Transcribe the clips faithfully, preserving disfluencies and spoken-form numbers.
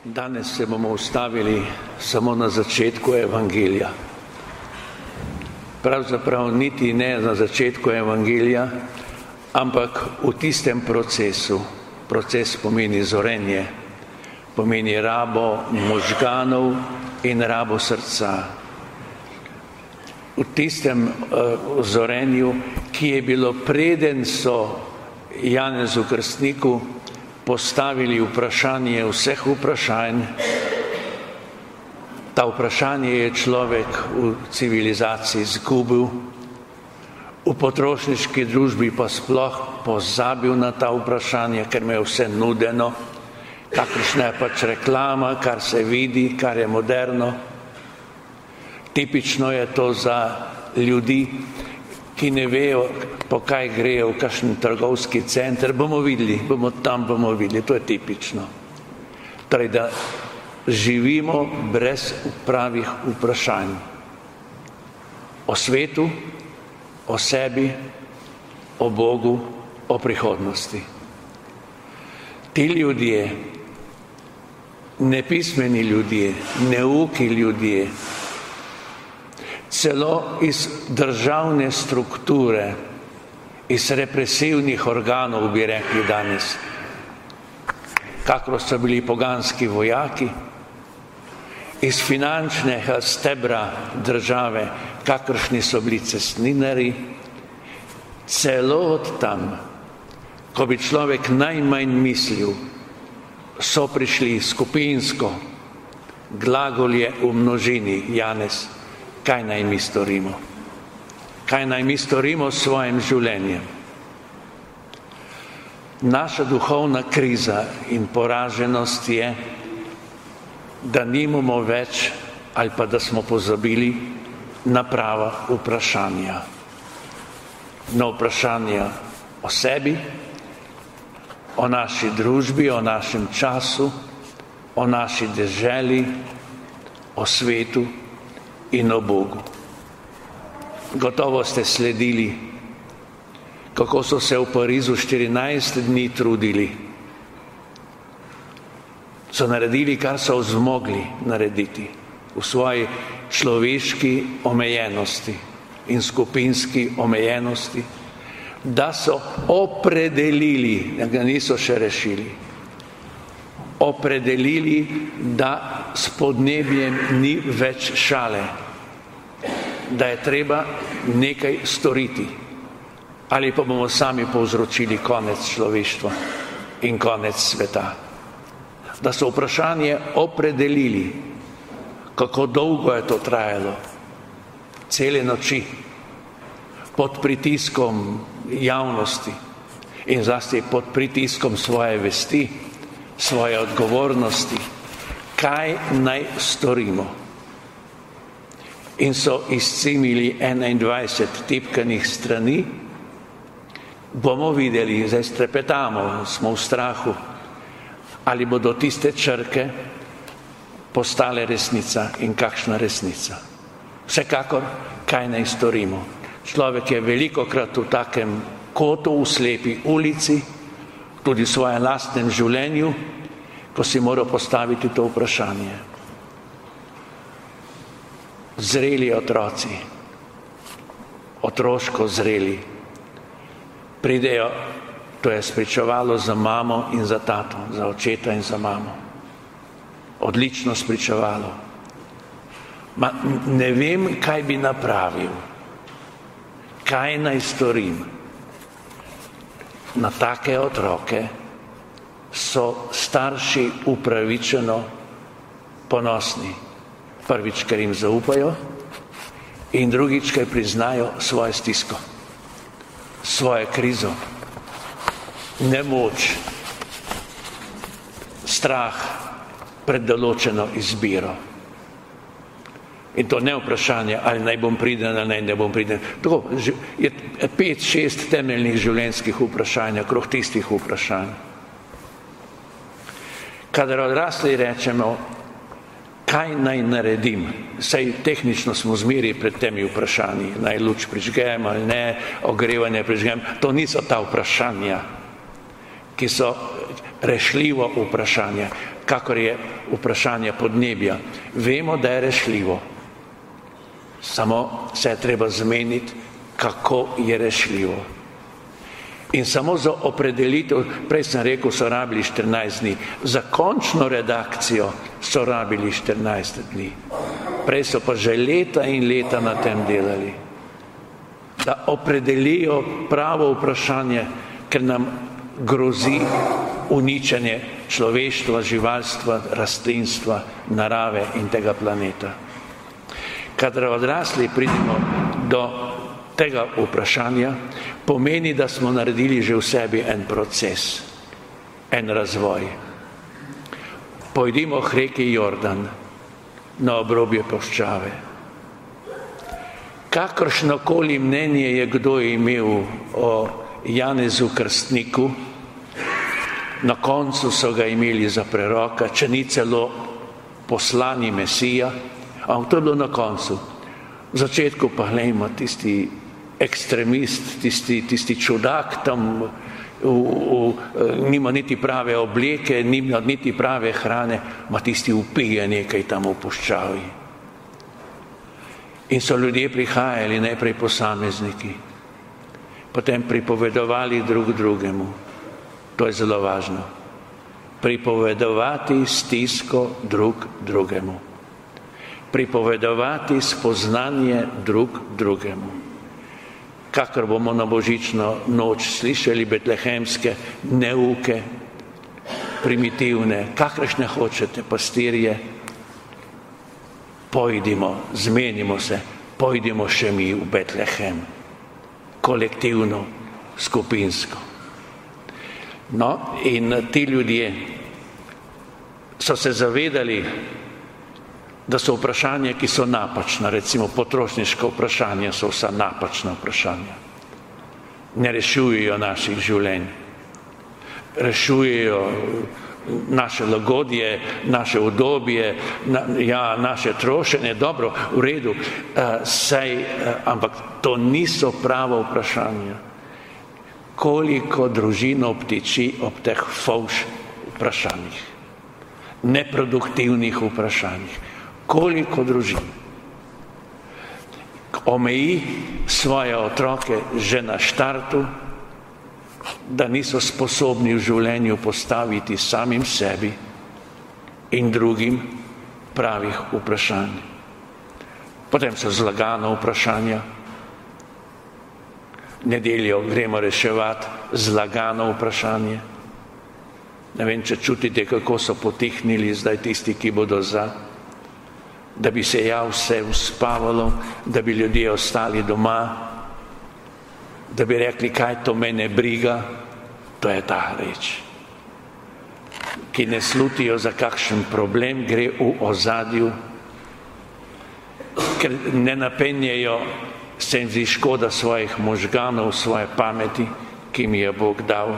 Danes se bomo ustavili samo na začetku evangelija. Pravzaprav niti ne na začetku evangelija, ampak v tistem procesu. Proces pomeni zorenje, pomeni rabo možganov in rabo srca. V tistem uh, zorenju, ki je bilo preden so Janezu Krstniku postavili vprašanje vseh vprašanj. Ta vprašanje je človek v civilizaciji izgubil, v potrošniški družbi pa sploh pozabil na ta vprašanja, ker me je vse nudeno, kakršna je pač reklama, kar se vidi, kar je moderno. Tipično je to za ljudi, ki ne vejo, po kaj grejo v kakšen trgovski center. Bomo videli, bomo tam bomo videli, to je tipično. Torej, da živimo brez pravih vprašanj o svetu, o sebi, o Bogu, o prihodnosti. Ti ljudje, nepismeni ljudje, neuki ljudje, celo iz državne strukture, iz represivnih organov, bi rekli danes, kakor so bili poganski vojaki, iz finančnega stebra države, kakršni so bili cestninari, celo od tam, ko bi človek najmanj mislil, so prišli skupinsko, glagol je v množini, Janez. Kaj naj mi storimo? Kaj naj mi storimo s svojim življenjem? Naša duhovna kriza in poraženost je, da nimamo več ali pa da smo pozabili na prava vprašanja. Na vprašanja o sebi, o naši družbi, o našem času, o naši deželi, o svetu in o Bogu. Gotovo ste sledili, kako so se v Parizu štirinajst dni trudili. So naredili, kar so zmogli narediti v svoji človeški omejenosti in skupinski omejenosti, da so opredelili, da ga niso še rešili, opredelili, da s podnebjem ni več šale, da je treba nekaj storiti, ali pa bomo sami povzročili konec človeštva in konec sveta. Da so vprašanje opredelili, kako dolgo je to trajalo, cele noči, pod pritiskom javnosti in zlasti pod pritiskom svoje vesti, svoje odgovornosti, kaj naj storimo. In so izcimili enaindvajset tipkanih strani. Bomo videli, zdaj strepetamo, smo v strahu, ali bodo tiste črke postale resnica in kakšna resnica. Vsekakor, kaj naj storimo. Človek je velikokrat v takem kotu, v slepi ulici, tudi v svojem lastnem življenju, ko si mora postaviti to vprašanje. Zreli otroci, otroško zreli, pridejo, to je spričevalo za mamo in za tato, za očeta in za mamo. Odlično spričevalo. Ma ne vem, kaj bi napravil, kaj naj storim. Na take otroke so starši upravičeno ponosni. Prvič, ker jim zaupajo, in drugič, ker priznajo svojo stisko, svojo krizo, nemoč, strah pred določeno izbiro. In to ne vprašanje, ali naj bom priden ali ne bom priden. Tako je pet, šest temeljnih življenjskih vprašanj, okrog tistih vprašanj. Kadar odrasli rečemo, kaj naj naredim, saj tehnično smo zmeri pred temi vprašanji, naj luč prižgem ali ne, ogrevanje prižgem, to niso ta vprašanja. ki so rešljivo vprašanje, kakor je vprašanje podnebja. Vemo, da je rešljivo. Samo se je treba zmeniti, kako je rešljivo. In samo za opredelitev, prej sem rekel, so rabili štirinajst dni. Za končno redakcijo so rabili štirinajst dni. Prej so pa že leta in leta na tem delali. Da opredelijo pravo vprašanje, ker nam grozi uničenje človeštva, živalstva, rastlinstva, narave in tega planeta. Kadar odrasli pridemo do tega vprašanja, pomeni, da smo naredili že v sebi en proces, en razvoj. Pojdimo k reki Jordan, na obrobje puščave. Kakršnokoli mnenje je kdo imel o Janezu Krstniku, na koncu so ga imeli za preroka, če ni celo poslani Mesija, ampak to je bilo na koncu. V začetku pa glejmo tisti ekstremist, tisti, tisti čudak tam, v, v, nima niti prave obleke, nima niti prave hrane, ma tisti upije nekaj tam v puščavi. In so ljudje prihajali, najprej posamezniki, potem pripovedovali drug drugemu. To je zelo važno. Pripovedovati stisko drug drugemu. Pripovedovati spoznanje drug drugemu. Kakor bomo na božično noč slišali betlehemske neuke, primitivne, kakršne hočete pastirje, pojdimo, zmenimo se, pojdimo še mi v Betlehem, kolektivno, skupinsko. No, in ti ljudje so se zavedali, da so vprašanja, ki so napačna, recimo potrošniška vprašanja so vsa napačna vprašanja. Ne rešujejo naših življenj, rešujejo naše lagodje, naše udobje, na, ja, naše trošenje, dobro, v redu, uh, sej, uh, ampak to niso prava vprašanja. Koliko družino obtiči ob teh fovš vprašanjih, neproduktivnih vprašanjih. Koliko družin omeji svoje otroke že na štartu, da niso sposobni v življenju postaviti samim sebi in drugim pravih vprašanj. Potem so zlagana vprašanja. Nedeljo gremo reševati zlagano vprašanje. Ne vem, če čutite, kako so potihnili zdaj tisti, ki bodo za, da bi se ja vse uspavalo, da bi ljudje ostali doma, da bi rekli, kaj to mene briga. To je ta reč, ki ne slutijo za kakšen problem, gre v ozadju, ker ne napenjajo, se jim zdi škoda svojih možganov, svoje pameti, ki mi je Bog dal.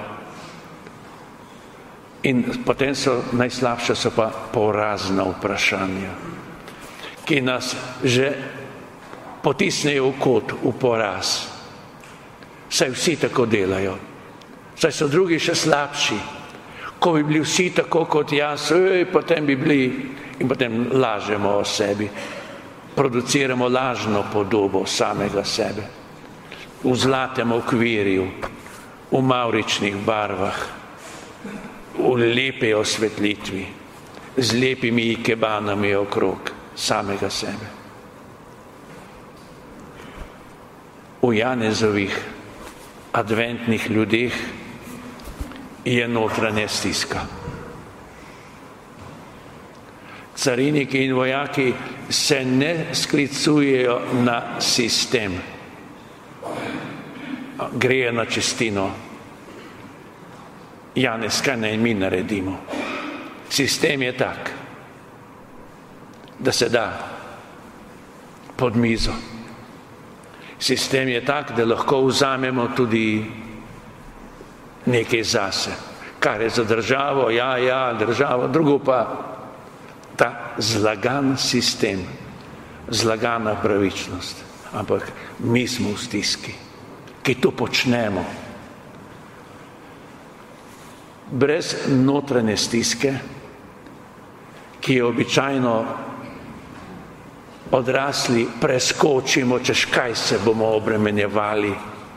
In potem so, najslabše so pa porazna vprašanja, ki nas že potisnejo v kot, v poraz. Saj vsi tako delajo. Saj so drugi še slabši. Ko bi bili vsi tako kot jaz, ej, potem bi bili, in potem lažemo o sebi. Produciramo lažno podobo samega sebe. V zlatem okvirju, v mavričnih barvah, v lepe osvetlitvi, z lepimi ikebanami okrog samega sebe. V Janezovih adventnih ljudeh je notranja stiska. Cariniki in vojaki se ne sklicujejo na sistem, grejo na čistino. Janez, kaj naj mi naredimo? Sistem je tak, da se da pod mizo. Sistem je tak, da lahko vzamemo tudi nekaj zase. Kar je za državo, ja, ja, državo, drugo pa ta zlagan sistem, zlagana pravičnost. Ampak mi smo v stiski, ki to počnemo. brez notranje stiske, ki je običajno odrasli preskočimo, češ kaj se bomo obremenjevali,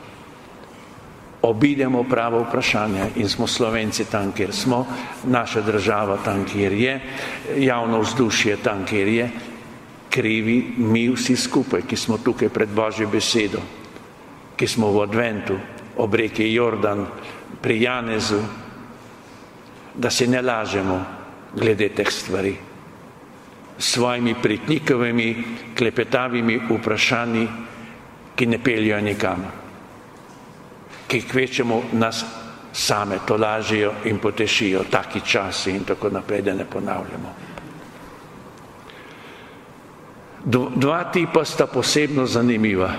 obidemo pravo vprašanje in smo Slovenci tam, kjer smo, naša država tam, kjer je, javno vzdušje tam, kjer je, krivi mi vsi skupaj, ki smo tukaj pred Božjo besedo, ki smo v adventu, ob reki Jordan, pri Janezu, da se ne lažemo glede teh stvari. S svojimi pritnikovimi, klepetavimi vprašanji, ki ne peljajo nikamor, ki kvečemo nas same tolažijo in potešijo, taki časi in tako naprej, da ne ponavljamo. Dva tipa sta posebno zanimiva.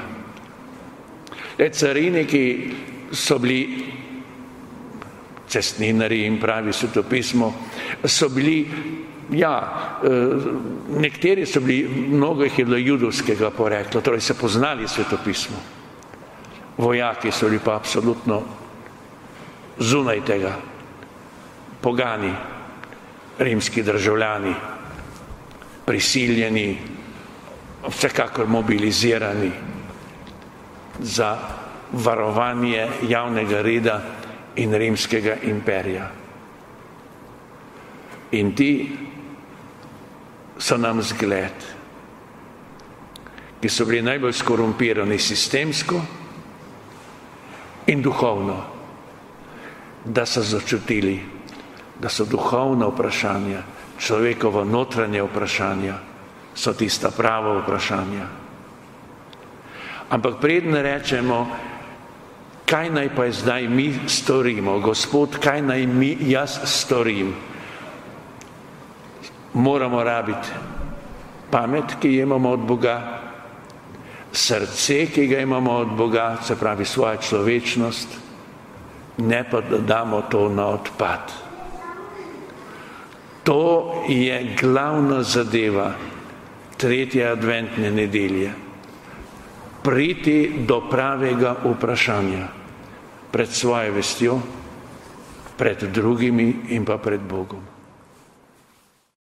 Cariniki so bili cestninari in pravi svetopismo, so bili, ja, nekateri so bili, mnogo jih je bilo judovskega porekla, torej se poznali svetopismo. Vojaki so bili pa absolutno zunaj tega, pogani, rimski državljani, prisiljeni, vsekakor mobilizirani za varovanje javnega reda in rimskega imperija. In ti so nam zgled, ki so bili najbolj skorumpirani sistemsko in duhovno, da so začutili, da so duhovna vprašanja, človekova notranja vprašanja, so tista prava vprašanja. Ampak preden rečemo, kaj naj pa zdaj mi storimo, Gospod, kaj naj mi jaz storim, moramo rabiti pamet, ki jo imamo od Boga, srce, ki ga imamo od Boga, se pravi svoja človečnost, ne pa da damo to na odpad. To je glavna zadeva tretje adventne nedelje. Priti do pravega vprašanja pred svojo vestjo, pred drugimi in pa pred Bogom.